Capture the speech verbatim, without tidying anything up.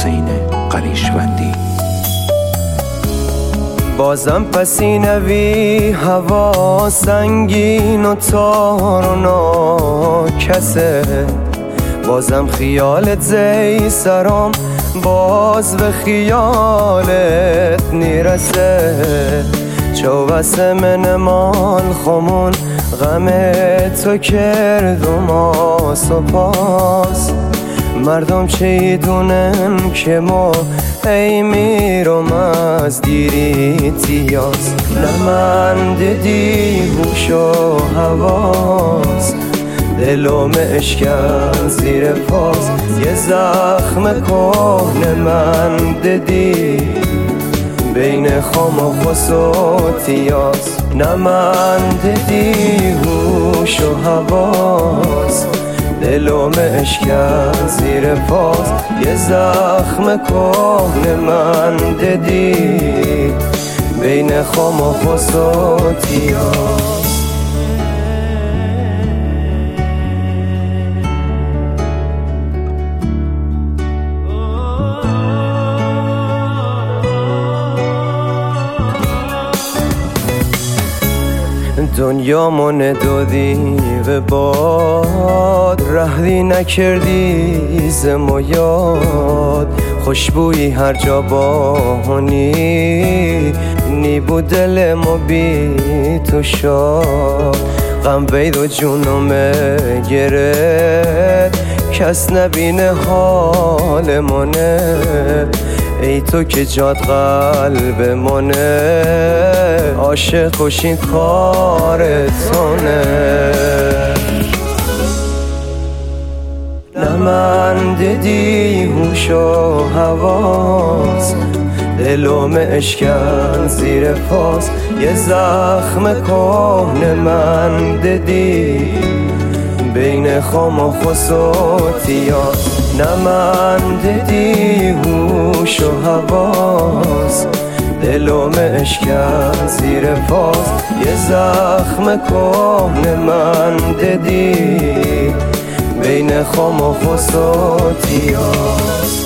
حسین قلیشوندی. بازم پسینوی هوا سنگین و تار و ناکسه، بازم خیالت زی سرام باز به خیالت نیرسه. چو واسه من مال خمون غم تو کرد و ما سپاس. مردم چه دونن که ما ای میرم از دیری تیاز. نه من دیدی هوش و حواس، دلم اشکن زیر پاس. یه زخم کهنه من دیدی بین خام و خس و تیاز. نه من دیدی هوش و حواس، دلم اشکن زیر پاس. یه زخم کهنه من دیدی بین خام و خس و تیاز. دنیا من دادی به باد، رهی نکردی ز ما یاد. خوشبویی هر جا باهونی نی بود دل ما بی تو شاد. غم بید و جونم گرفت کس نبینه حال منه. ای تو که جاد قلب منه، عاشق کشین کارتونه. نه من دیدی هوش و حواس، دلم اشکن زیر پاس. یه زخم کهنه من دیدی بین خام و خس و تیاز. نه من دیدی هوش و حواس، دلم اشکن زیر پاس. یه زخم کهنه من دیدی بین خام و خس و تیاز.